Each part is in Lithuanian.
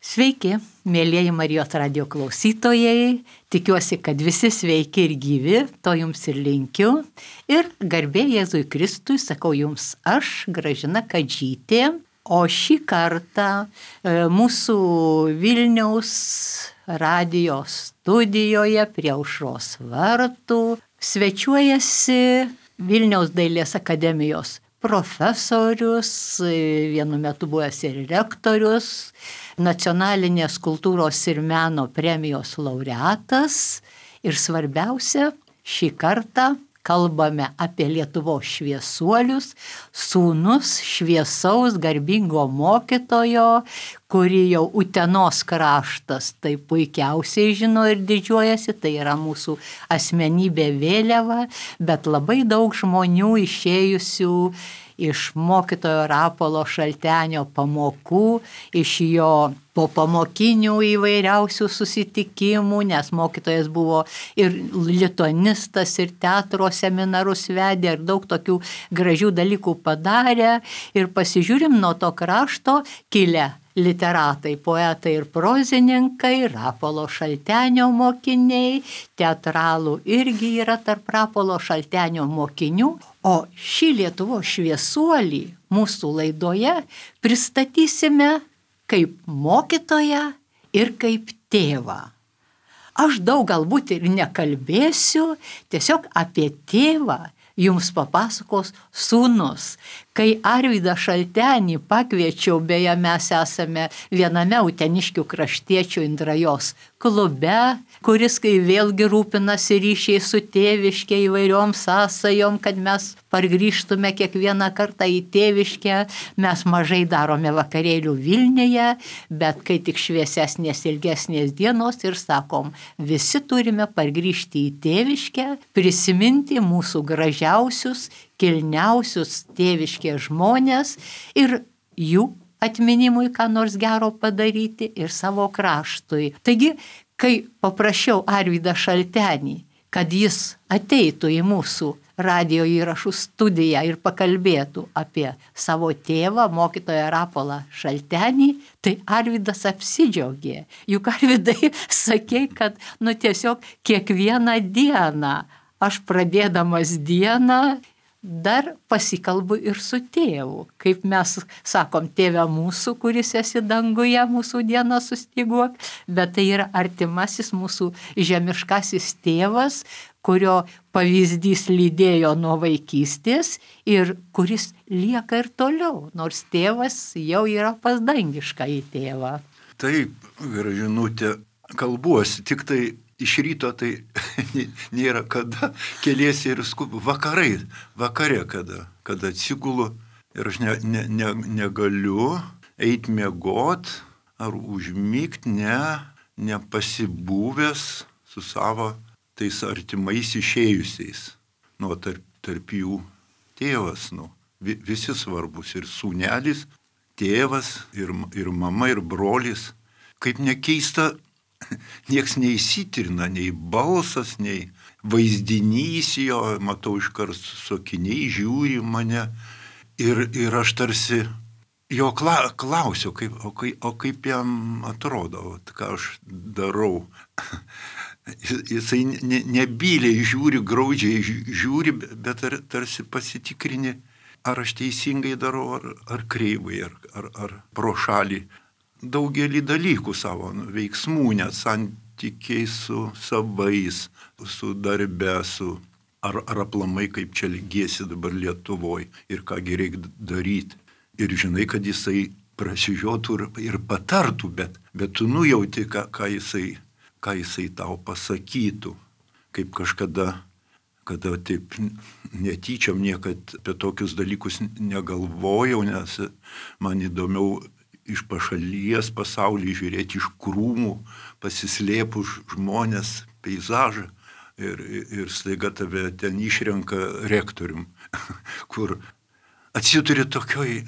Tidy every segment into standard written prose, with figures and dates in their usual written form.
Sveiki, mėlyjeji Marijos radijo klausytojai, tikiuosi, kad visi sveiki ir gyvi, to jums ir linkiu. Ir garbė Jėzui Kristui, sakau jums aš, Gražina Kadžytė, o šį kartą mūsų Vilniaus radijo studijoje prie Aušros vartų svečiuojasi Vilniaus dailės akademijos profesorius, vienu metu buvęs ir rektorius, nacionalinės kultūros ir meno premijos laureatas ir svarbiausia, šį kartą kalbame apie Lietuvos šviesuolius, sūnus šviesaus garbingo mokytojo, kurį jau Utenos kraštas tai puikiausiai žino ir didžiuojasi, tai yra mūsų asmenybė vėliava, bet labai daug žmonių išėjusių iš mokytojo Rapolo Šaltenio pamokų, iš jo popamokinių įvairiausių susitikimų, nes mokytojas buvo ir lituanistas, ir teatro seminarus vedė, ir daug tokių gražių dalykų padarė. Ir pasižiūrim nuo to krašto kilę literatai, poetai ir prozininkai, Rapolo Šaltenio mokiniai, teatralų irgi yra tarp Rapolo Šaltenio mokinių. O šį Lietuvos šviesuolį mūsų laidoje pristatysime kaip mokytoją ir kaip tėvą. Aš daug galbūt ir nekalbėsiu, tiesiog apie tėvą jums papasakos sūnus. Kai Arvydą Šaltenį pakviečiau, beje, mes esame viename uteniškių kraštiečių Indrajos klube, kuris vėlgi rūpinasi ryšiai su tėviške įvairiom sąsajom, kad mes pargrįžtume kiekvieną kartą į tėviškę. Mes mažai darome vakarėlių Vilniuje, bet kai tik šviesesnės ilgesnės dienos ir sakom, visi turime pargrįžti į tėviškę, prisiminti mūsų gražiausius, kilniausius tėviškės žmonės ir jų atminimui ką nors gero padaryti ir savo kraštui. Taigi, kai paprašiau Arvydą Šaltenį, kad jis ateitų į mūsų radijo įrašų studiją ir pakalbėtų apie savo tėvą, mokytoją Rapolą Šaltenį, tai Arvydas apsidžiaugė. Juk Arvydai sakei, kad tiesiog kiekvieną dieną aš pradėdamas dieną dar pasikalbu ir su tėvu. Kaip mes sakom, tėve mūsų, kuris esi danguje, mūsų dieną sustyguok, bet tai yra artimasis mūsų žemiškasis tėvas, kurio pavyzdys lydėjo nuo vaikystės ir kuris lieka ir toliau, nors tėvas jau yra pas dangiškąjį tėvą. Taip, Gražinutė, kalbuosi, tik tai iš ryto tai nėra kada, keliesi ir skubu. Vakare kada atsigulu ir aš negaliu eiti miegot ar užmigt, nepasibuvęs su savo tais artimais išėjusiais. Tarp jų tėvas, visi svarbus, ir sūnelis, tėvas, ir mama, ir brolis. Kaip nekeista, nieks neįsitrina, nei balsas, nei vaizdinys jo, matau iškart sokiniai žiūri mane ir aš tarsi jo klausiu, o kaip jam atrodo, ką aš darau. Jisai nebyliai žiūri, graudžiai žiūri, bet tarsi pasitikrini, ar aš teisingai darau, ar kreivai, ar pro šalį. Daugelį dalykų savo veiksmų, net santykiai su savais, su darbe, ar aplamai kaip čia lygiesi dabar Lietuvoj ir kągi reikia daryti. Ir žinai, kad jisai prasižiotų ir patartų, bet tu nujauti, ką jisai tau pasakytų. Kaip kažkada taip netyčiam niekad apie tokius dalykus negalvojau, nes man įdomiau iš pašalies pasaulį žiūrėti, iš krūmų, pasislėpus žmonės, peizažą ir staiga tave ten išrenka rektorium, kur atsiduri tokioj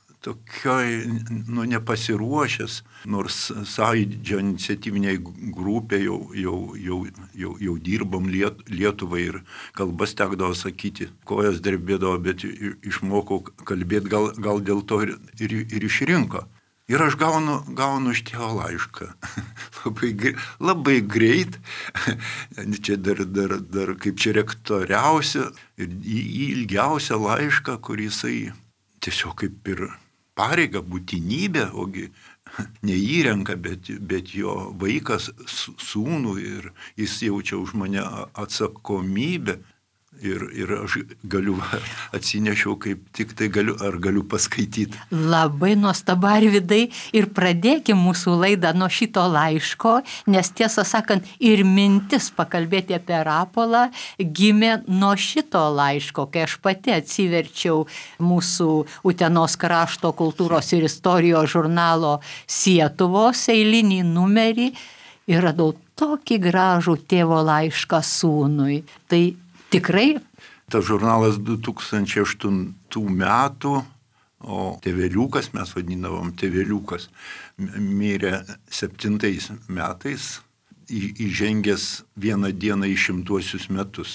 nepasiruošęs, nors Sąjūdžio iniciatyviniai grupė jau dirbom Lietuvai ir kalbas tekdavo sakyti, kojas drebėdavo, bet išmokau kalbėti, gal dėl to ir išrinko. Ir aš gaunu iš tėvo laišką. labai greit. Čia dar kaip čia rektoriausia ir ilgiausią laišką, kurį jisai tiesiog kaip ir pareiga, būtinybė, ogi neįrenka, bet jo vaikas sūnų ir jis jaučia už mane atsakomybę. Ir aš atsinešiau kaip tik tai galiu paskaityti. Labai nuostabu, Arvydai, ir pradėkim mūsų laidą nuo šito laiško, nes tiesą sakant, ir mintis pakalbėti apie Rapolą gimė nuo šito laiško, kai aš pati atsiverčiau mūsų Utenos krašto kultūros ir istorijos žurnalo Sietuvos eilinį numerį ir radau tokį gražų tėvo laišką sūnui. Tai tikrai. Tas žurnalas 2008 metų, o tėveliukas, mes vadinavom tėveliukas, mirė 7 metais, įžengęs vieną dieną į 100 metus.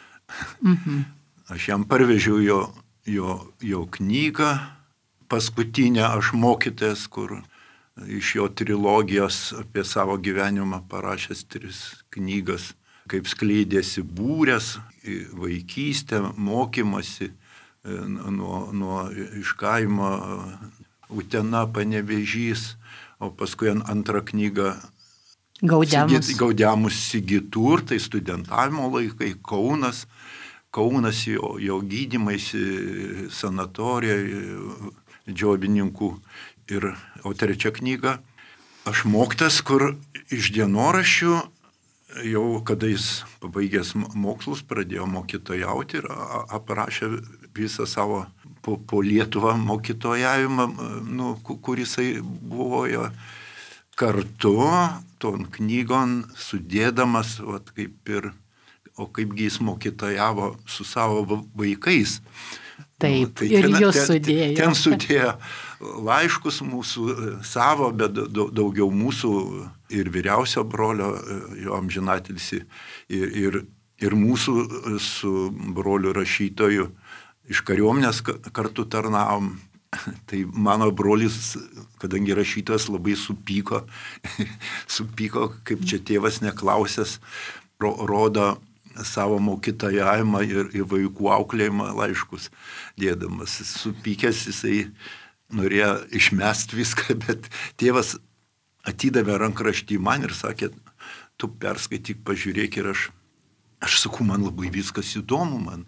Aš jam parvežiau jo knygą, paskutinę Aš mokytojas, kur iš jo trilogijos apie savo gyvenimą parašęs 3 knygas, kaip skleidėsi būrės, vaikystė, mokymasi nuo iš kaimo Utena, Panevėžys, o paskui antrą knygą Gaudeamus Sigitur, tai studentavimo laikai, Kaunas jo gydymaisi, sanatorija, džiovininkų. O trečia knyga Aš mokytas, kur iš dienoraščių jau kada jis pabaigęs mokslus, pradėjo mokytojauti ir aprašė visą savo po Lietuvą mokytojavimą, kur jisai buvo kartu, ton knygon sudėdamas, kaipgi jis mokytojavo su savo vaikais. Taip, ir jūs sudėjo. Ten sudėjo laiškus mūsų savo, bet daugiau mūsų ir vyriausio brolio, jo amžinatilsį, ir mūsų su broliu rašytoju iš kariuomenės kartu tarnavom. Tai mano brolis, kadangi rašytojas, labai supyko, kaip čia tėvas neklausęs, rodo savo mokytojavimą ir vaikų auklėjimą laiškus dėdamas. Supykęs jisai norėjo išmest viską, bet tėvas atidavė rankraštį man ir sakė, tu perskaityk, pažiūrėk, ir aš sakau, man labai viskas įdomu, man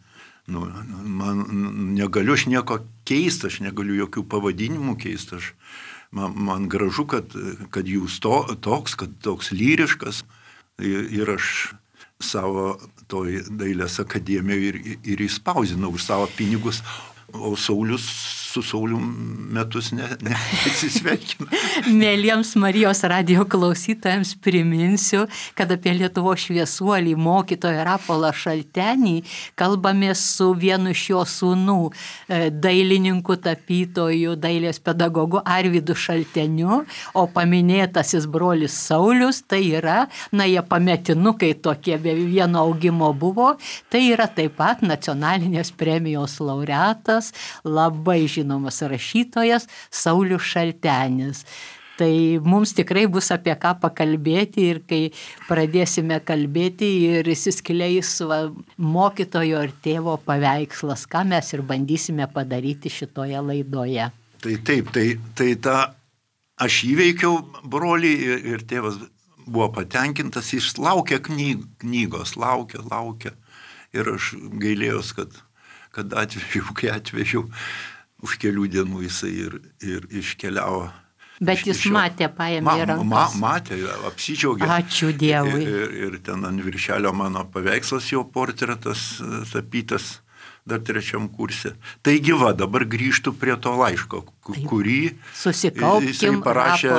negaliu aš nieko keisti, aš negaliu jokių pavadinimų keisti, man gražu, kad jūs toks lyriškas, ir aš savo toj dailės akademijoje ir įspausinau už savo pinigus, o Saulius su Saulium metus neatsisveikina. Mėlyjams Marijos radijo klausytojams priminsiu, kad apie Lietuvos šviesuolį mokytoją Rapolą Šaltenį kalbamės su vienu iš jo sūnų, dailininku, tapytoju, dailės pedagogu Arvydu Šalteniu, o paminėtasis brolis Saulius, tai yra, jie pametinukai tokie, be vieno augimo buvo, tai yra taip pat nacionalinės premijos laureatas, labai žinomas rašytojas Saulius Šaltenis. Tai mums tikrai bus apie ką pakalbėti ir kai pradėsime kalbėti ir įsiskleis mokytojo ir tėvo paveikslas, ką mes ir bandysime padaryti šitoje laidoje. Tai taip, tai tą aš įveikiau brolį ir tėvas buvo patenkintas, jis laukia knygos, laukia. Ir aš gailėjos, kad atvežiau, už kelių dienų jisai ir iškeliavo. Bet jis matė, paėmė į rankas. Matė, apsidžiaugė. Ačiū Dievui. Ir ten ant viršelio mano paveikslas, jo portretas tapytas dar 3 kurse. Taigi dabar grįžtu prie to laiško, kurį jisai parašė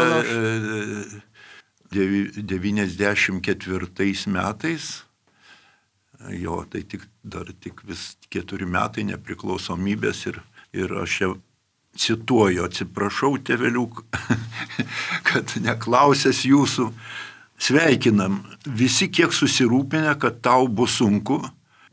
94 metais. Jo, tai tik vis 4 metai nepriklausomybės ir aš čia cituoju, atsiprašau tėveliuk, kad neklausęs jūsų, sveikinam, visi kiek susirūpinę, kad tau bus sunku,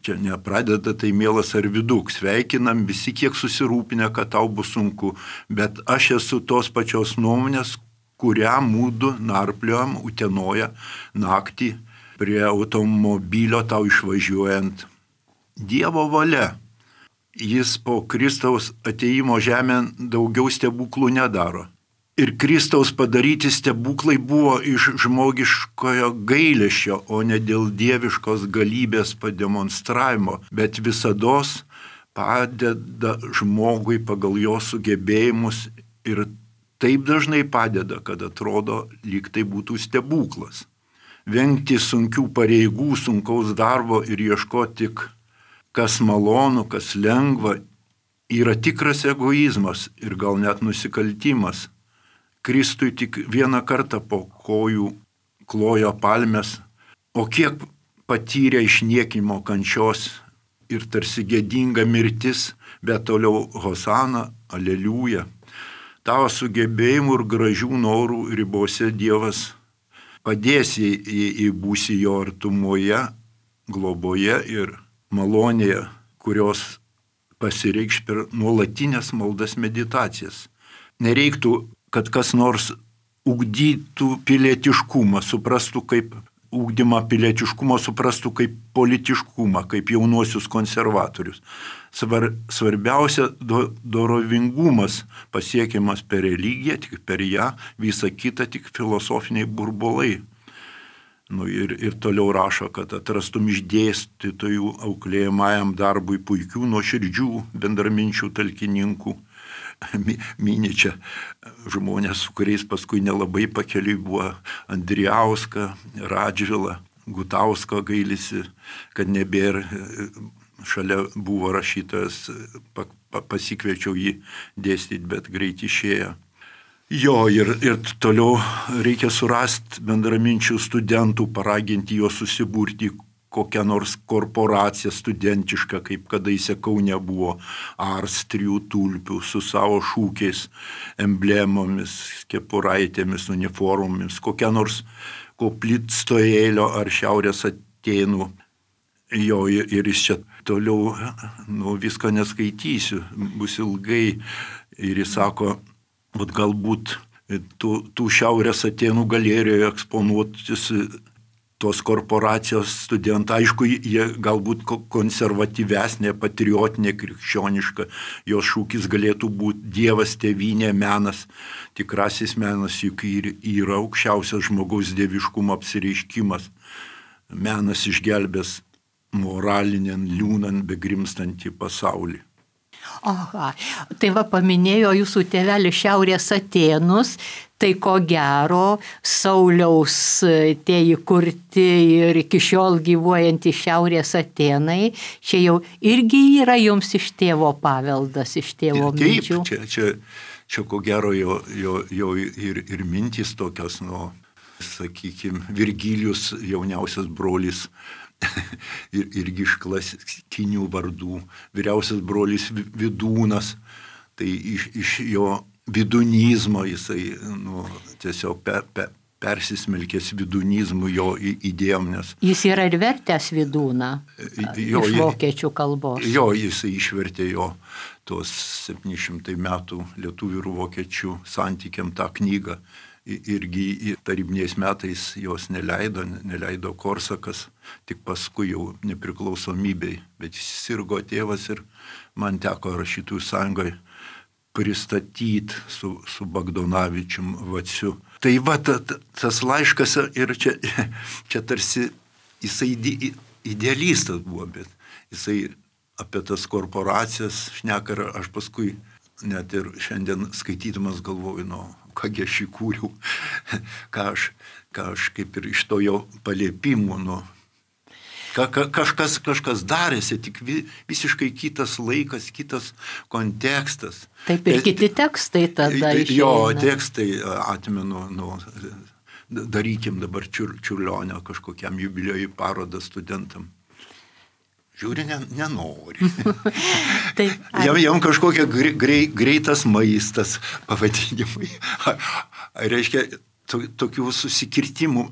Čia nepradeda, tai mielas ar viduk. Sveikinam visi, kiek susirūpinę, kad tau bus sunku. Bet aš esu tos pačios nuomonės, kurią mūdu narpliojam Utenoje naktį prie automobilio tau išvažiuojant. Dievo valia. Jis po Kristaus ateimo žemėn daugiau stebuklų nedaro. Ir Kristaus padaryti stebuklai buvo iš žmogiškojo gailesčio, o ne dėl dieviškos galybės pademonstravimo, bet visados padeda žmogui pagal jo sugebėjimus ir taip dažnai padeda, kad atrodo, lyg tai būtų stebuklas. Vengti sunkių pareigų, sunkaus darbo ir ieškoti tik, kas malonu, kas lengva, yra tikras egoizmas ir gal net nusikaltimas. Kristui tik vieną kartą po kojų klojo palmes, o kiek patyrė išniekimo kančios ir tarsi gėdinga mirtis, bet toliau hosana, aleliuja. Tavo sugebėjimų ir gražių norų ribose Dievas padės, jei būsi jo artumoje, globoje ir malonėje, kurios pasireikš per nuolatinės maldas meditacijas. Nereiktų, kad kas nors ugdytų pilietiškumą, suprastų kaip ugdymą pilietiškumo, suprastų kaip politiškumą, kaip jaunuosius konservatorius. Svarbiausia dorovingumas pasiekiamas per religiją, tik per ją, visa kita tik filosofiniai burbulai. Ir toliau rašo, kad atrastum iš dėstytojų auklėjamajam darbui puikių, nuoširdžių bendraminčių talkininkų. Mini čia žmonės, su kuriais paskui nelabai pakeliui buvo Andrijauska, Radžvila, Gutausko gailisi, kad nebėra, šalia buvo rašytojas, pasikviečiau jį dėstyti, bet greit išėjo. Jo, ir toliau reikia surasti bendraminčių studentų, paraginti juos susiburti kokią nors korporaciją studentišką, kaip kadaise Kaune buvo, ars 3 tulpių su savo šūkiais, emblemomis, kepuraitėmis, uniformomis, kokią nors koplytstojėlio ar Šiaurės Atėnų. Jo, ir jis čia toliau, visko neskaitysiu, bus ilgai. Ir jis sako, galbūt tų Šiaurės Atėnų galerijoje eksponuotis tos korporacijos studentai, aišku, jie galbūt konservatyvesnė, patriotinė, krikščioniška, jos šūkis galėtų būti Dievas, tėvynė, menas, tikrasis menas juk yra aukščiausias žmogaus dieviškumo apsireiškimas. Menas išgelbės moralinian, liūnan, begrimstantį pasaulį. Aha, tai paminėjo jūsų tėvelis Šiaurės Atėnus, tai ko gero Sauliaus tie įkurti ir iki šiol gyvuojantys Šiaurės Atėnai, čia jau irgi yra jums iš tėvo paveldas, iš tėvo minčių. Taip, čia ko gero jo ir mintys tokios, sakykime, Virgilijus, jauniausias brolis, irgi iš klasikinių vardų, vyriausias brolis Vidūnas, tai iš jo vidunizmo jisai tiesiog persismelkęs vidunizmu jo idėjom, nes... Jis yra ir vertęs Vidūną iš vokiečių kalbos. Jo, jisai išvertė jo tos 700 metų lietuvių ir vokiečių santykiam tą knygą. Irgi tarybiniais metais jos neleido Korsakas, tik paskui jau nepriklausomybei, bet jis sirgo tėvas ir man teko Rašytojų sąjungoje pristatyti su Bagdonavičium Vaciu. Tai tas laiškas ir čia tarsi jisai idealistas buvo, bet jisai apie tas korporacijas šneka ir aš paskui net ir šiandien skaitydamas galvoju, kągi aš įkūriau, ką aš kaip ir iš to jo paliepimų, kažkas darėsi, tik visiškai kitas laikas, kitas kontekstas. Taip ir kiti tekstai tada išeina. Jo, tekstai atmenu, darykim dabar Čiurlionio kažkokiam jubiliejui parodą studentam. Žiūri, nenori. Jam kažkokia greitas maistas pavadinimai. Reiškia, tokių susikirtimų,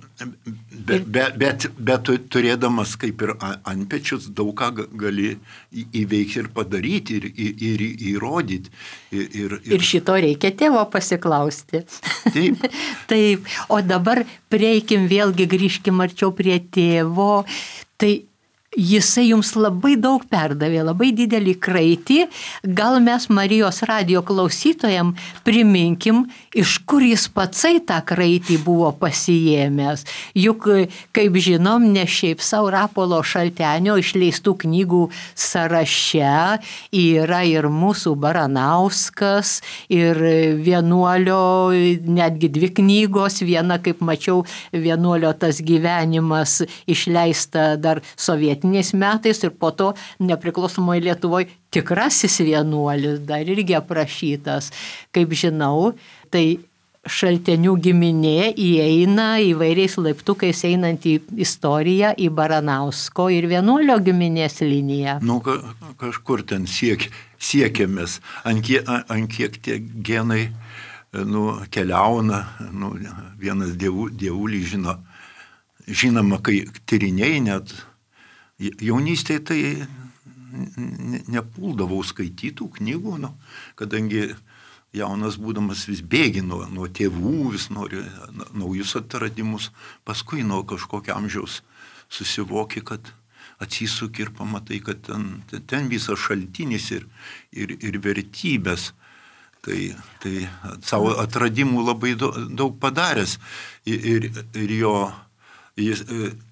bet turėdamas kaip ir antpečius, daug ką gali įveikti ir padaryti, ir įrodyti. Ir šito reikia tėvo pasiklausti. Taip. Taip, o dabar prieikim vėlgi, grįžkim arčiau prie tėvo. Tai jisai jums labai daug perdavė, labai didelį kraitį. Gal mes Marijos radijo klausytojam priminkim, iš kur jis patsai tą kraitį buvo pasiėmęs. Juk, kaip žinom, ne šiaip sau Rapolo Šaltenio išleistų knygų sąraše yra ir mūsų Baranauskas, ir vienuolio, netgi 2 knygos, viena, kaip mačiau, vienuolio tas gyvenimas išleista dar sovietiniais metais ir po to nepriklausomoje Lietuvoje tikrasis vienuolis dar irgi aprašytas. Kaip žinau, tai Šaltenių giminė įeina įvairiais laiptukais einant į istoriją į Baranausko ir vienuolio giminės liniją. Nu, kažkur ten siekiamės, ant kiek tie genai keliauna, vienas dievulį žinoma, kai tyrinėjai net jaunystėje, tai nepuldavau skaitytų knygų, kadangi jaunas būdamas vis bėgi nuo tėvų, vis nori naujus atradimus, paskui nuo kažkokio amžiaus susivoki, kad atsisuki ir pamatai, kad ten visas šaltinis ir vertybės. Tai savo atradimų labai daug padaręs ir jo jis,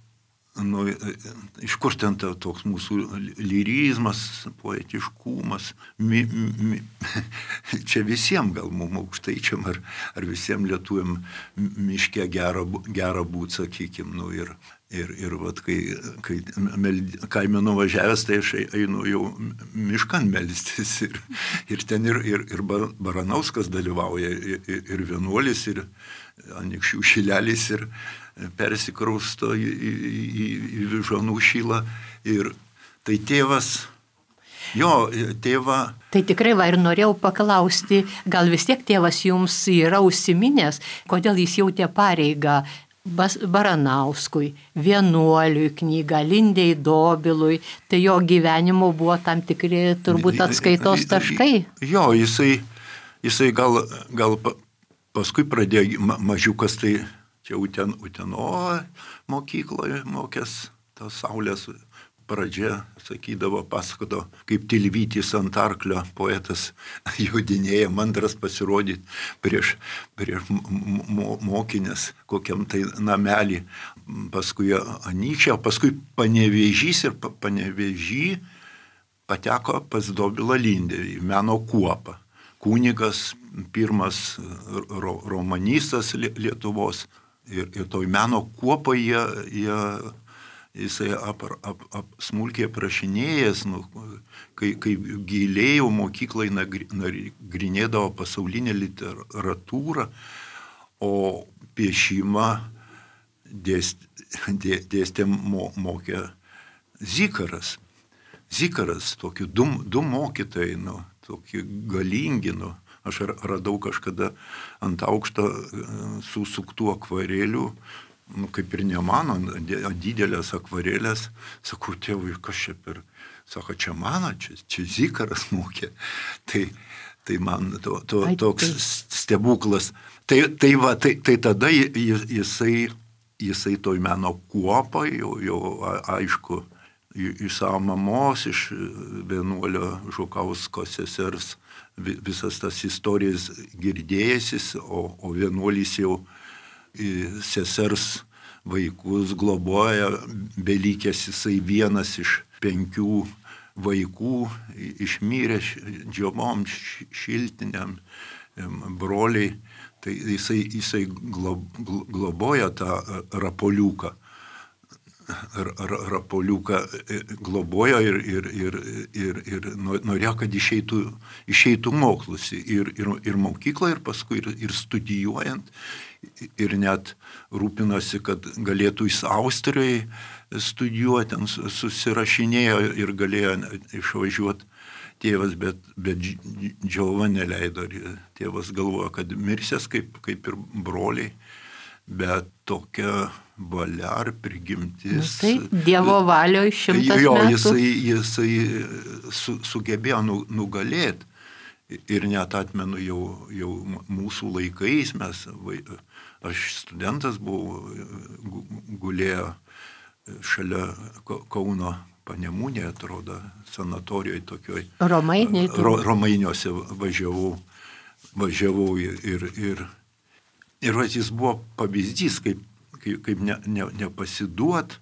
iš kur ten toks mūsų lyrizmas, poetiškumas, čia visiems gal mums aukštaičiam ar visiems lietuviam miške gera būt, sakykim, ir vat, kai kaime nuvažiavęs, tai aš einu jau miškan melstis ir ten ir Baranauskas dalyvauja, ir vienuolis, ir Anykščių Šilelis, ir persikrausto į Vyžuonų Šilą. Ir tai tėvas, tėva. Tai tikrai va ir norėjau paklausti, gal vis tiek tėvas jums yra užsiminęs, kodėl jis jautė pareigą Baranauskui, vienuoliui knygą, Lindei Dobilui, tai jo gyvenimo buvo tam tikri turbūt atskaitos taškai. Jo, jisai gal paskui pradėjo mažiukas, tai čia Uteno mokykloje mokęs, ta Saulės pradžia, sakydavo, pasakodavo, kaip Tilvytis ant arklio poetas jodinėja, mandras pasirodyti prieš mokinės kokiam tai namelį, paskui Anykščiai, paskui Panevėžys ir Panevėžy pateko pas Dobilą Lindę į meno kuopą. Kunigas, pirmas romanistas Lietuvos ir toj meno kuopoje jisai smulkiai aprašinėjęs, kai gilėjau mokyklai nagrinėdavo pasaulinę literatūrą, o piešimą dėstė mokė Zikaras. Zikaras, tokie du mokytojai, tokie galingi. Aš radau kažkada ant aukšto susuktų akvarelių, kaip ir ne mano, didelės akvarelės. Sakau, tėvui, kas čia per... Sako, čia mano, čia Zikaras mokė. Tai man toks stebuklas. Tai tada jisai toj meno kuopoj, jau aišku, iš savo mamos, iš vienuolio Žukausko sesers, visas tas istorijas girdėjęsis, o vienuolis jau sesers vaikus globoja, belikęs jisai vienas iš 5 vaikų, išmyrė džiomom, šiltiniam, broliai, tai jisai globoja tą Rapoliuką. Rapoliuką globojo ir norėjo, kad išeitų mokslus ir mokykloje, ir paskui ir studijuojant, ir net rūpinosi, kad galėtų jis Austrijoje studijuoti, ten susirašinėjo ir galėjo išvažiuoti tėvas, bet Džiova neleido. Tėvas galvoja, kad mirsės kaip ir broliai. bet tokia valia ar prigimtis. Taip, Dievo valioje 100 metų. Jisai sugebėjo nugalėti. Ir net atmenu jau mūsų laikais, aš studentas buvau, gulėjo šalia Kauno Panemunė, atrodo, sanatorijoje tokioj. Romainiuose važiavau ir jis buvo pavyzdys, kaip nepasiduot,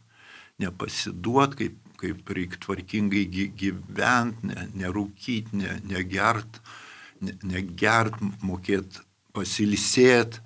kaip reikia tvarkingai gyventi, nerūkyti, negert, mokėti pasilsėti,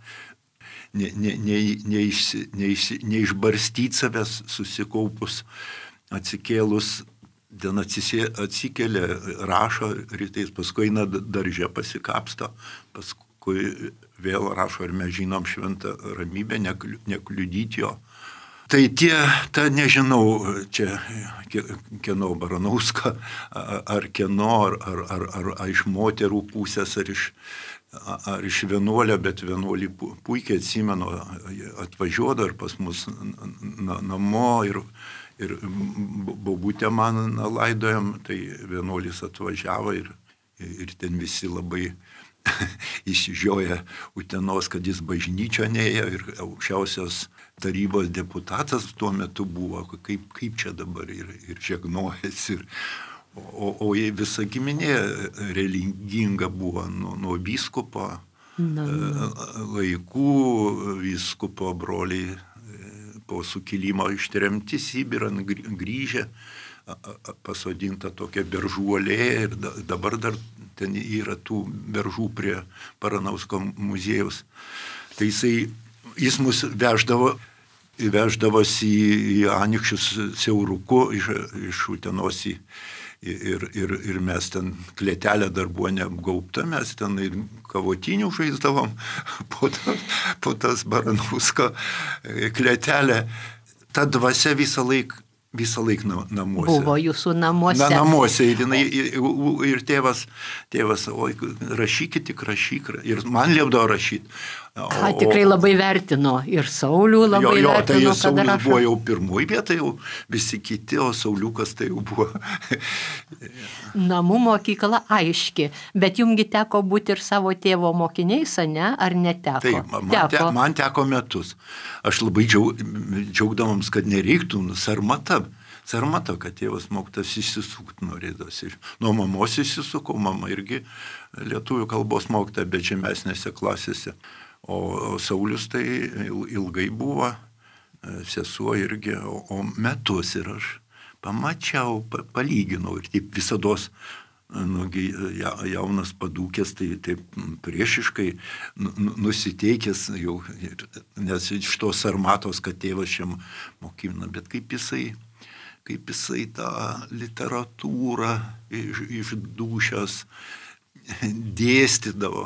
neišbarstyti savęs susikaupus, atsikėlus, ten atsikelia, rašo rytais, paskui eina darže pasikapsto, paskui vėl rašo, ir mes žinom šventą ramybę, nekliudyti jo. Tai nežinau, čia kieno Baranauska, ar kieno, ar iš moterų pusės, ar iš vienuolio, bet vienuolį puikiai atsimenu, atvažiuodavo ir pas mus namo, ir bobutę man laidojom, tai vienuolis atvažiavo ir ten visi labai išsižioja Utenos, kad jis bažnyčio neėjo, ir aukščiausios tarybos deputatas tuo metu buvo, kaip čia dabar, ir žegnojas, o visa giminė religinga buvo nuo vyskupo laikų, vyskupo broliai po sukilimo ištremti Sibirą, grįžę, pasodinta tokia beržų alėja, ir dabar dar ten yra tų beržų prie Baranausko muziejaus. Tai jis mus veždavosi į Anykščius siauruku iš Utenos ir mes ten klėtelė dar buvo neapgaubta, mes ten ir kavotinių žaisdavom po tas Baranausko klėtelę. Ta dvasia visą laik namuose. Buvo jūsų namuose. Namuose. Ir tėvas, oi, rašykit, tik rašyk. Ir man liepdavo rašyti. Tikrai labai vertino. Ir Saulių labai vertino, tai kada Saulius rašo. Buvo jau pirmoji vieta, jau visi kiti, o Sauliukas tai jau buvo. Namų mokykla aiški, bet jumgi teko būti ir savo tėvo mokiniais, ne? Ar neteko? Taip, man teko metus. Aš labai džiaugdavams, kad nereiktų sarmata, kad tėvas mokytas išsisukti norėdavosi. Nuo mamos išsisukau, mama irgi lietuvių kalbos mokyta, bet žemesnėse klasėse. O Saulius tai ilgai buvo, sesuo irgi, o metus, ir aš pamačiau, palyginau, ir taip visados jaunas padūkęs, tai taip priešiškai nusiteikęs jau, nes iš tos sarmatos, kad tėvas šiam mokina, bet kaip jisai tą literatūrą iš dūšios dėstydavo,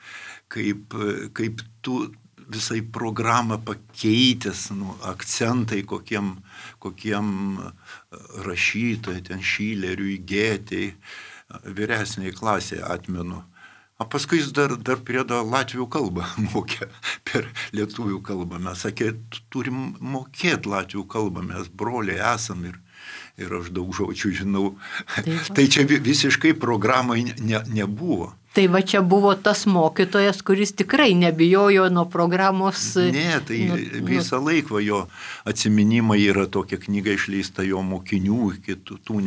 kaip tu visai programą pakeitęs, akcentai kokiem rašytojai, ten Šileriui, Gėtei, vyresniai klasėje atmenu. O paskui jis dar priedo latvių kalbą mokė per lietuvių kalbą. Mes sakė, turim mokėti latvių kalbą, mes broliai esam ir aš daug žodžių žinau. Tai čia visiškai programai nebuvo. Tai va čia buvo tas mokytojas, kuris tikrai nebijojo nuo programos. Ne, tai visą laiką jo atsiminimai yra tokia knyga išleista jo mokinių, kitų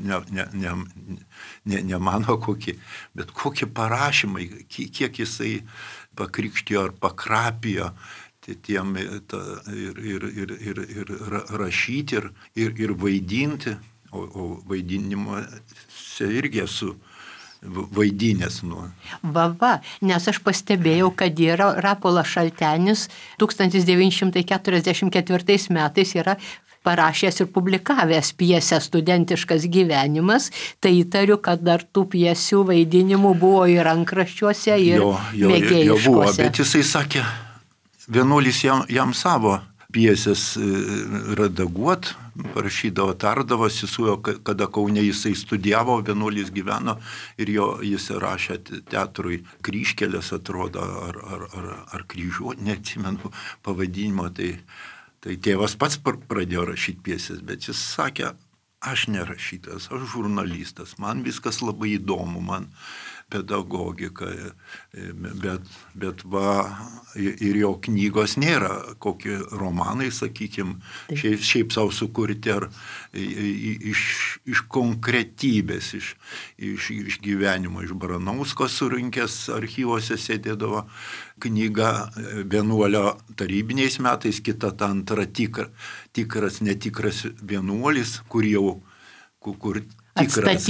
ne mano kokie, bet kokie parašymai, kiek jisai pakrikštijo ar pakrapijo tiem ir rašyti ir vaidinti, o vaidinimuose irgi esu vaidinės. Nes aš pastebėjau, kad yra Rapolas Šaltenis 1944 metais yra parašęs ir publikavęs pjesę Studentiškas gyvenimas, tai įtariu, kad dar tų pjesių vaidinimų buvo ir rankraščiuose, ir mėgėjiškuose. Jo buvo, bet jisai sakė, vienuolis jam savo pjesės redaguot, parašydavo, tardavosi su juo, kada Kaune jisai studijavo, vienuolis gyveno ir jis rašė teatrui Kryžkelės, atrodo, ar kryžiuo, neatsimenu pavadinimo, tai tėvas pats pradėjo rašyti pjesės, bet jis sakė, aš nerašytas, aš žurnalistas, man viskas labai įdomu, man pedagogika, bet va, ir jo knygos nėra kokie romanai, sakykime, šiaip savo sukurti, ar iš konkretybės, iš gyvenimo, iš Baranausko surinkęs archyvose sėdėdavo knyga vienuolio tarybiniais metais, kita ta antra tikras, netikras vienuolis, kur tikras,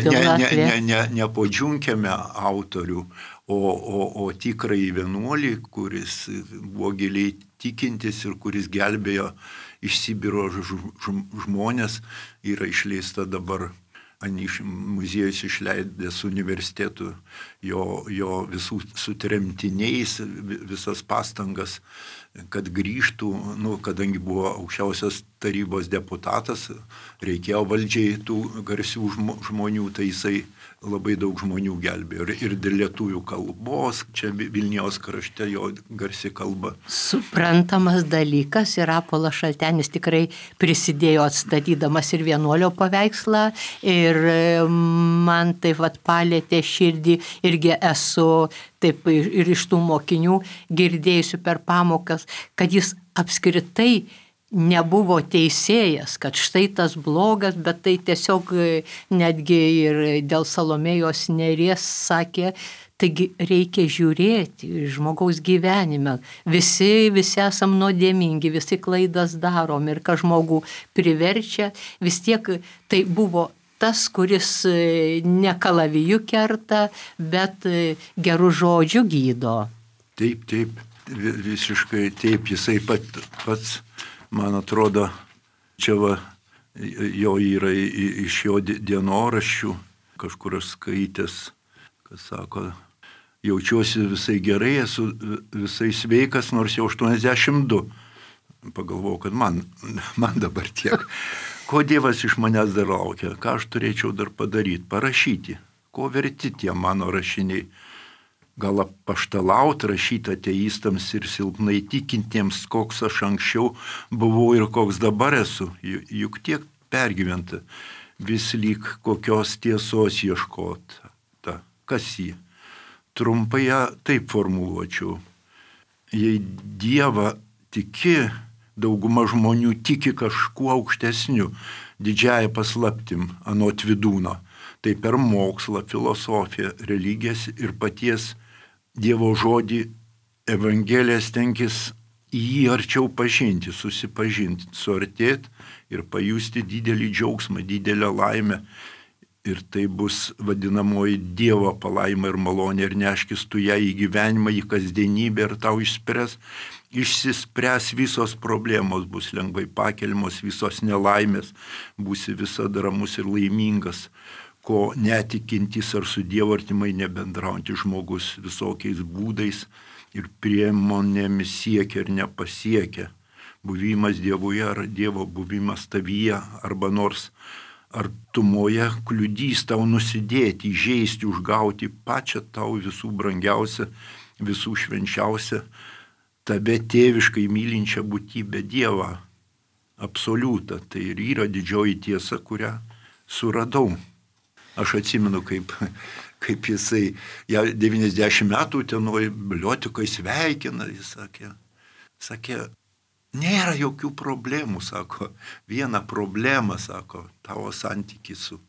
ne po džiunkiame autorių, o tikrai vienuolį, kuris buvo giliai tikintis ir kuris gelbėjo iš Sibiro žmonės, yra išleista dabar muziejus išleidęs universitetų jo visų su tremtiniais, visas pastangas, kad grįžtų, kadangi buvo aukščiausios tarybos deputatas, reikėjo valdžiai tų garsių žmonių, tai jisai labai daug žmonių gelbėjo. Ir dėl lietuvių kalbos, čia Vilniaus krašte jo garsi kalba. Suprantamas dalykas, ir Rapolas Šaltenis tikrai prisidėjo atstatydamas ir vienuolio paveikslą, ir man taip vat palėtė širdį, irgi esu taip ir iš tų mokinių girdėjusių per pamokas, kad jis apskritai nebuvo teisėjas, kad štai tas blogas, bet tai tiesiog netgi ir dėl Salomėjos Nėries sakė, taigi reikia žiūrėti žmogaus gyvenime. Visi esam nuodėmingi, visi klaidas darom ir ką žmogų priverčia, vis tiek tai buvo tas, kuris ne kalaviju kerta, bet gerų žodžių gydo. Taip, visiškai taip, jisai pats, man atrodo, čia va, jo yra iš jo dienoraščių, kažkur aš skaitęs, kas sako, jaučiuosi visai gerai, esu visai sveikas, nors jau 82. Pagalvojau, kad man dabar tiek. Ko Dievas iš manęs dar laukia, ką aš turėčiau dar padaryti, parašyti, ko verti tie mano rašiniai. Gal apaštalauti, rašyti ateistams ir silpnai tikintiems, koks aš anksčiau buvau ir koks dabar esu, juk tiek pergyventa, vis lyg kokios tiesos ieškota. Kas jį? Trumpai ją taip formuluočiau. Jei Dievą tiki, dauguma žmonių tiki kažkuo aukštesniu, didžiąją paslaptim, anot Vidūno. Tai per mokslą, filosofiją, religijas ir paties Dievo žodį Evangeliją stenkis jį arčiau pažinti, susipažinti, suartėti ir pajusti didelį džiaugsmą, didelę laimę. Ir tai bus vadinamoji Dievo palaima ir malonė ir neškis tu ją į gyvenimą, į kasdienybę ir tau išsispręs visos problemos, bus lengvai pakeliamos visos nelaimės, būsi visada ramus ir laimingas, ko netikintis ar su Dievo artimai nebendraujantis žmogus visokiais būdais ir priemonėmis siekia ir nepasiekia. Buvimas Dievuje ar Dievo buvimas tavyje arba nors artumoje kliudys tau nusidėti, įžeisti, užgauti pačią tau visų brangiausią, visų švenčiausią, tave tėviškai mylinčią būtybę Dievą, absoliutą. Tai ir yra didžioji tiesa, kurią suradau. Aš atsimenu, kaip jisai, 90 metų tenoj bibliotekoje sveikina, jis sakė, nėra jokių problemų, sako, viena problema, sako, tavo santykis su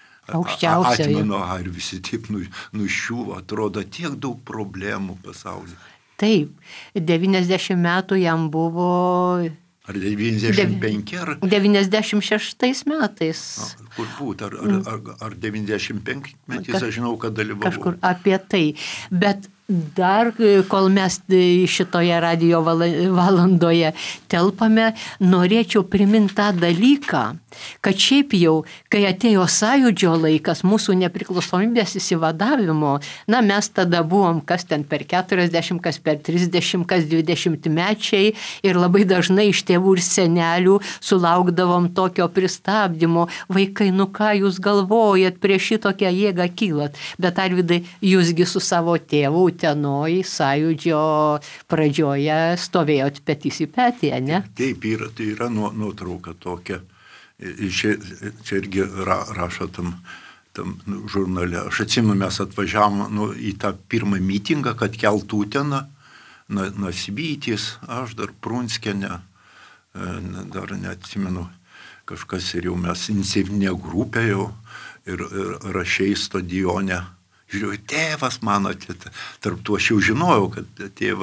atmenu, ar visi taip nuščiuvo, atrodo tiek daug problemų pasaulyje. Taip, 90 metų jam buvo... Ar 95 ar... 96 metais. Kur būt, ar 95 metais, aš žinau, kad dalyvavau. Kažkur apie tai. Bet Dar, kol mes šitoje radijo valandoje telpame, norėčiau priminti tą dalyką, kad šiaip jau, kai atėjo sąjūdžio laikas mūsų nepriklausomybės įsivadavimo, mes tada buvom kas ten per 40, kas per 30, kas 20 mečiai ir labai dažnai iš tėvų ir senelių sulaukdavom tokio pristabdymo. Vaikai, ką jūs galvojat, prieš šitokią jėgą kylat? Bet Arvydai, jūsgi su savo tėvu Utenoj sąjūdžio pradžioje stovėjot petys į petį, ne? Taip, tai yra nuotrauka tokia. Čia irgi rašo tam žurnale. Aš atsimenu, mes atvažiavom į tą pirmą mitingą, kad keltų Uteną, Nasibytis, aš dar Prunskienė, dar neatsimenu, kažkas ir jau mes iniciatyvinė grupė jau ir rašiai stadione. Žiūrėjau, tėvas mano, tarp tų aš jau žinojau, kad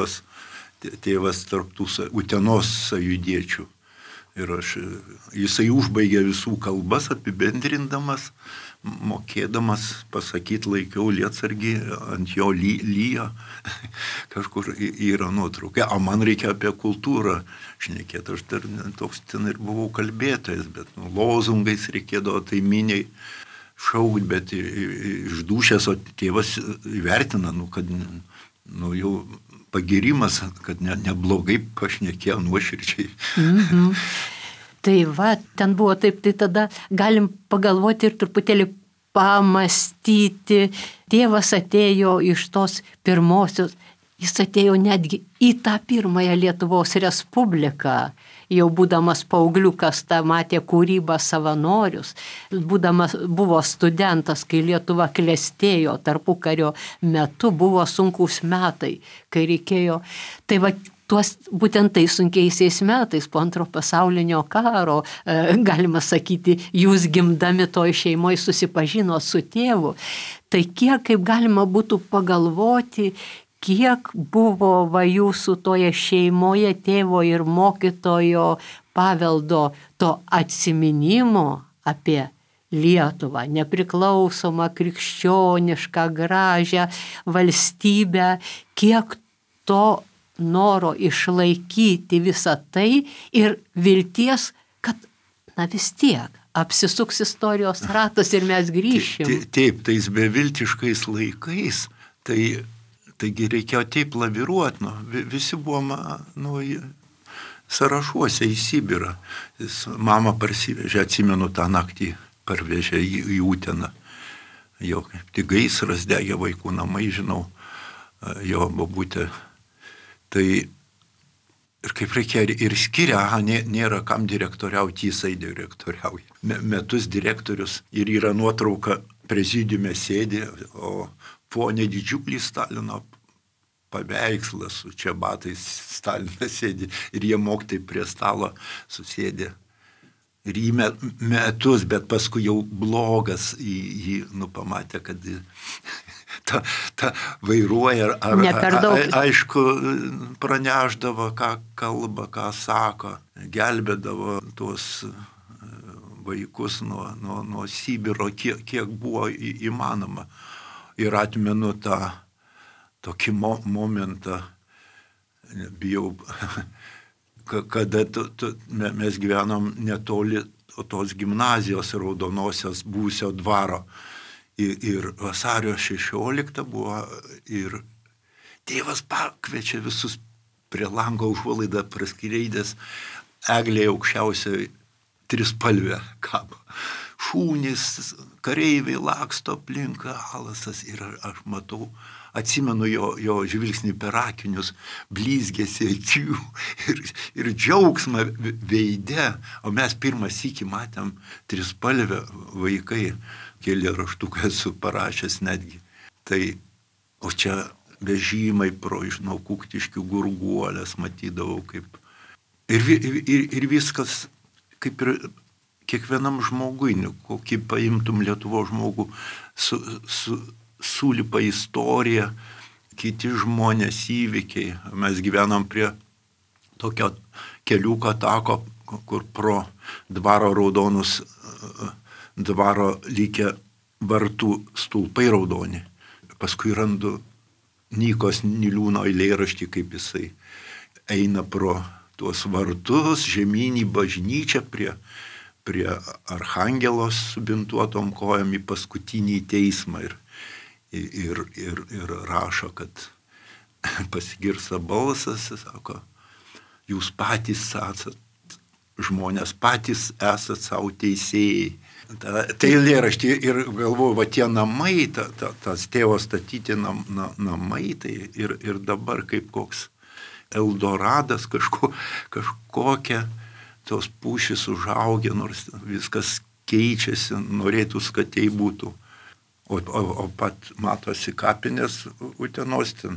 tėvas tarp tų Utenos sąjūdiečių. Ir jisai užbaigė visų kalbas, apibendrindamas, mokėdamas pasakyti, laikiau lietsargį, ant jo lyja, kažkur yra nuotrauka. O man reikia apie kultūrą šnekėti, aš dar toks ten ir buvau kalbėtojas, bet lozungais reikėdavo tai miniai šaukti, bet išdūšęs, o tėvas įvertina, kad jau pagirimas, kad neblogai pašnekėjo nuoširdžiai. Tai ten buvo taip, tai tada galim pagalvoti ir truputėlį pamastyti. Tėvas atėjo iš tos pirmosios, jis atėjo netgi į tą pirmąją Lietuvos Respubliką. Jau būdamas paaugliukas, matė kūrybą savanorius, buvo studentas, kai Lietuva klestėjo tarpukario metu, buvo sunkus metai, kai reikėjo. Tai būtent tai sunkiaisiais metais po Antro pasaulinio karo, galima sakyti, jūs gimdami toj šeimoje susipažinot su tėvu. Tai kiek kaip galima būtų pagalvoti, kiek buvo jūsų toje šeimoje tėvo ir mokytojo paveldo to atsiminimo apie Lietuvą, nepriklausomą, krikščionišką, gražią valstybę, kiek to noro išlaikyti visą tai ir vilties, kad vis tiek apsisuks istorijos ratas ir mes grįšim. Taip, tais beviltiškais laikais, taigi reikėjo taip laviruoti, visi buvom sąrašuose į Sibirą. Mama parsivežė, atsimenu tą naktį, parvežė į Uteną. Jo tik gaisras degė, vaikų namai, žinau, jo bobutė. Tai ir kaip reikia, ir skiria, nėra kam direktoriauti, jisai direktoriauja. Metus direktorius ir yra nuotrauka, prezidiume sėdi, o fone didžiulį Stalino paveikslą su čia batais Stalinas sėdi ir jie mokytai prie stalo susėdė. Ir jį metus, bet paskui jau blogas jį pamatė, kad ta vairuoja aišku, praneždavo, ką kalba, ką sako, gelbėdavo tuos vaikus nuo Sibiro, kiek buvo įmanoma. Ir atmenu tą tokį momentą, bijau, kada mes gyvenom netoli tos gimnazijos Raudonosios buvusio dvaro. Ir vasario 16 buvo ir tėvas pakviečia visus prie lango užuolaidą praskireidęs, eglėje aukščiausiai trispalvė kabo. Šūnys, kareiviai laksto aplink, alasas ir aš matau, atsimenu jo žvilgsnį per akinius, blizgėsi akių ir džiaugsmą veide, o mes pirmą sykį matėm trispalvę vaikai, keli raštukai esu parašęs netgi. Tai, o čia vežimai pro iš Kuktiškių Gurguolės matydavau kaip. Ir viskas kaip ir kiekvienam žmogui, kokį paimtum Lietuvos žmogų, sulipa istorija, kiti žmonės, įvykiai. Mes gyvenam prie tokio keliuko tako, kur pro dvaro raudonus, dvaro likę vartų stulpai raudoni. Paskui randu Nykos Niliūno eilėraštį, kaip jisai eina pro tuos vartus, žemyn į bažnyčią prie Archangelos subintuotom kojom į paskutinį teismą ir rašo, kad pasigirsta balsas, sako, jūs patys esat, žmonės patys esat savo teisėjai. Tai eilėraštį ir galvoju, va tie namai, tas tėvo statyti namai, tai ir dabar kaip koks Eldoradas, kažkokia tos pušys užaugę, nors viskas keičiasi, norėtųs, kad tai būtų. O pat matosi kapinės Utenos ten.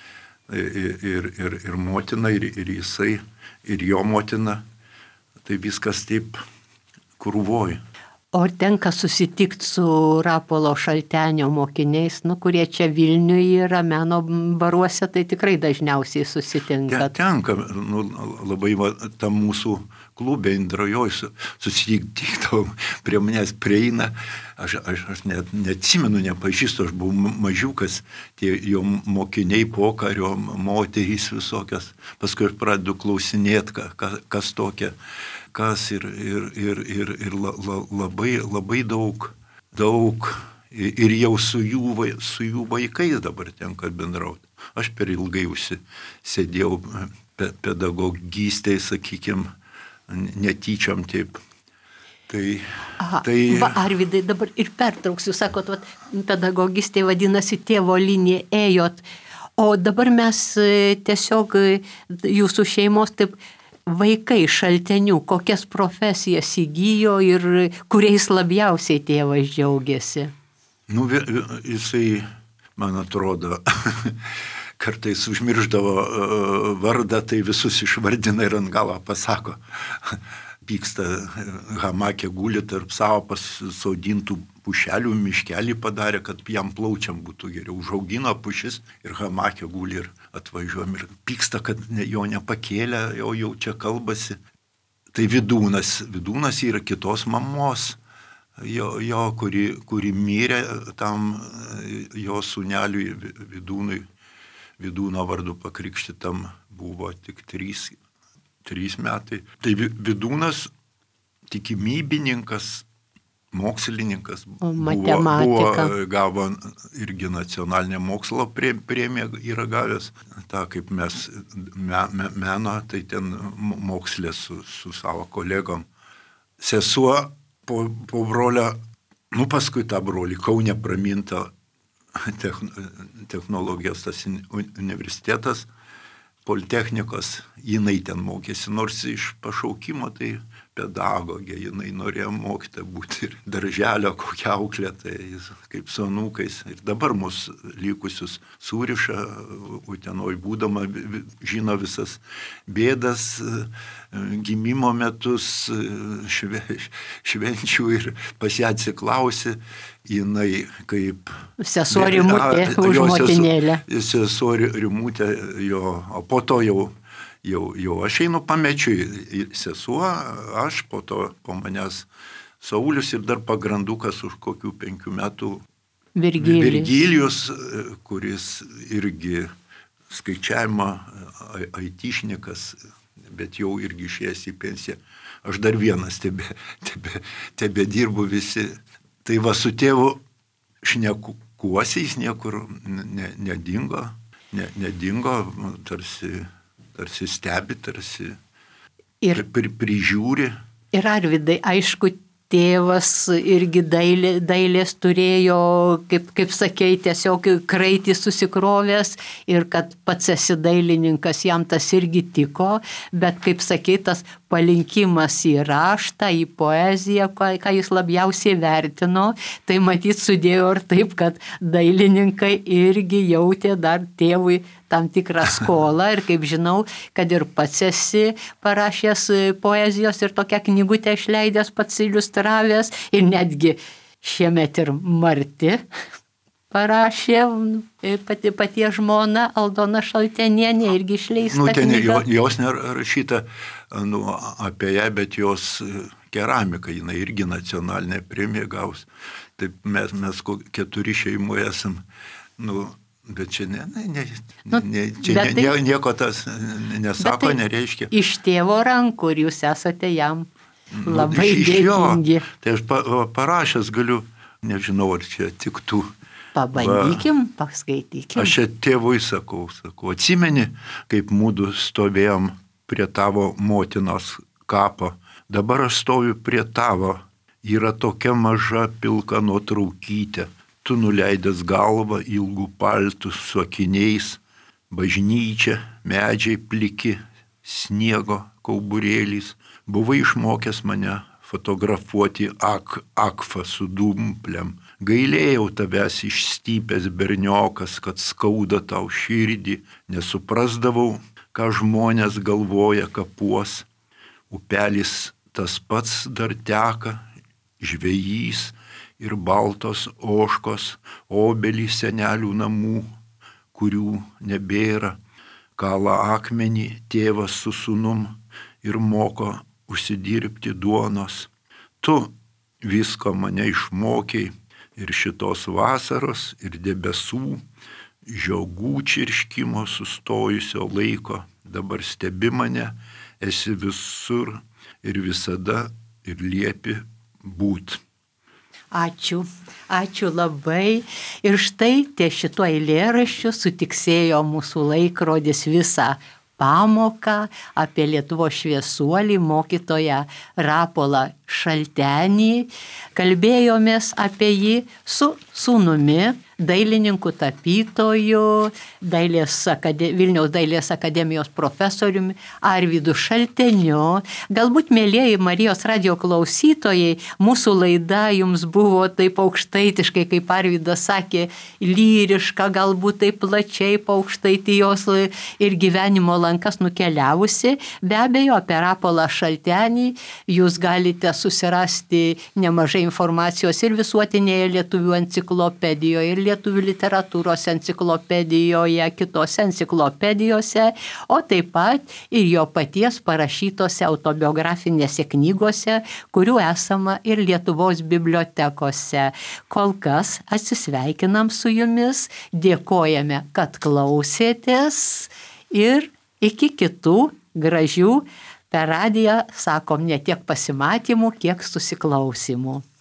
Ir motina, ir jisai, ir jo motina. Tai viskas taip krūvoj. O tenka susitikti su Rapolo Šaltenio mokiniais, kurie čia Vilniuje yra, meno baruose, tai tikrai dažniausiai susitinka. Tenka, labai tam mūsų klube Indrajoj susitikdavom, prie manęs prieina, aš net neatsimenu, nepažįstu, aš buvau mažiukas, tie jo mokiniai pokario, moterys visokias, paskui aš pradedu klausinėti, kas tokia. Kas ir labai daug ir jau su jų vaikais dabar tenka bendrauti. Aš per ilgai sėdėjau pedagogystėje, sakykime, netyčiam taip. Arvydai, dabar ir pertrauksiu, sakot, pedagogistė vadinasi tėvo linija ėjot, o dabar mes tiesiog jūsų šeimos taip vaikai Šaltenių, kokias profesijas įgyjo ir kuriais labiausiai tėvas džiaugiasi? Jisai, man atrodo, kartais užmirždavo vardą, tai visus išvardina ir ant galo pasako. Pyksta, hamakė guli tarp savo pasodintų pušelių, miškelį padarė, kad jam plaučiam būtų geriau. Užaugino pušis ir hamakė guli ir atvažiuojam ir pyksta, kad jo nepakėlė, jau čia kalbasi. Tai Vidūnas yra kitos mamos, kuri mirė tam jo sūneliui Vidūno vardu pakrikštytam buvo tik 3 metai. Tai Vidūnas tikimybininkas, mokslininkas, gavo irgi nacionalinę mokslo premiją yra gavęs. Ta kaip mes meno, tai ten mokslė su savo kolegom. Sesuo po brolio, paskui tą brolį Kaune praminta technologijos tas universitetas, Politechnikos, jinai ten mokėsi, nors iš pašaukimo tai pedagogė, jinai norėjo mokyti būti ir darželio kokią auklėtoją, kaip su anūkais. Ir dabar mus likusius suriša, Utenoj būdama, žino visas bėdas, gimimo metus, švenčių ir pas ją atsiklausė, jinai kaip sesuo Rimutė už motinėlę. Sesuo Rimutė, o po to jau aš einu pamečiui, sesuo, aš po to po manęs Saulius ir dar pagrandukas už kokių 5 metų Virgilijus, kuris irgi skaičiavimo aitišnikas, bet jau irgi išėjęs į pensiją. Aš dar vienas tebe dirbu visi. Tai va su tėvu šnekuosi, jis niekur nedingo, tarsi stebi, tarsi prižiūri. Ir Arvydai, aišku, tėvas irgi dailės turėjo, kaip sakei, tiesiog kraitį susikrovęs ir kad pats esi dailininkas, jam tas irgi tiko, bet kaip sakei, tas palinkimas į raštą, į poeziją, ką jis labiausiai vertino, tai matyt sudėjo ir taip, kad dailininkai irgi jautė dar tėvui tam tikrą skolą ir kaip žinau, kad ir pats esi parašęs poezijos ir tokią knygutę išleidęs, pats iliustravęs ir netgi šiemet ir Marti parašė, patie žmona Aldona Šaltenienė irgi išleista knyga. Jos nerašyta apie ją, bet jos keramika, jinai irgi nacionalinę premiją gaus. Taip mes 4 šeimoje esam, Bet čia nieko tas nesako, nereiškia. Iš tėvo rankų ir jūs esate jam labai dėkingi. Tai aš parašęs galiu, nežinau, ar čia tiktų. Pabandykim, paskaitykim. Aš čia tėvui sakau, atsimeni, kaip mūdu stovėjom prie tavo motinos kapo. Dabar aš stoviu prie tavo. Yra tokia maža pilka nuotraukytė. Tu nuleidęs galvą, ilgų paltų su akiniais, bažnyčia, medžiai pliki, sniego kauburėlys. Buvai išmokęs mane fotografuoti akfą su dumplėm. Gailėjau tavęs išstypęs berniokas, kad skauda tau širdį. Nesuprasdavau, ką žmonės galvoja kapuos. Upelis tas pats dar teka, žvejys ir baltos ožkos, obelys senelių namų, kurių nebėra. Kala akmenį tėvas su sūnum ir moko užsidirbti duonos. Tu visko mane išmokei ir šitos vasaros, ir debesų, žiogų čirškimo sustojusio laiko. Dabar stebi mane, esi visur ir visada ir liepi būt. Ačiū labai. Ir štai ties šituo eilėraščiu sutiksėjo mūsų laikrodis visą pamoką apie Lietuvos šviesuolį, mokytoją Rapolą Šaltenį. Kalbėjomės apie jį su sūnumi, dailininku tapytoju, Vilniaus dailės akademijos profesoriumi Arvydu Šalteniu. Galbūt, mėlieji Marijos radijo klausytojai, mūsų laida jums buvo taip aukštaitiškai, kaip Arvydas sakė, lyriška, galbūt taip plačiai aukštaitijos ir gyvenimo lankas nukeliavusi. Be abejo, apie Rapolą Šaltenį jūs galite susirasti nemažai informacijos ir visuotinėje lietuvių enciklopedijoje, ir lietuvių literatūros enciklopedijoje, kitose enciklopedijose, o taip pat ir jo paties parašytose autobiografinėse knygose, kurių esama ir Lietuvos bibliotekose. Kol kas atsisveikinam su jumis, dėkojame, kad klausėtės ir iki kitų gražių per radiją, sakom, ne tiek pasimatymų, kiek susiklausimų.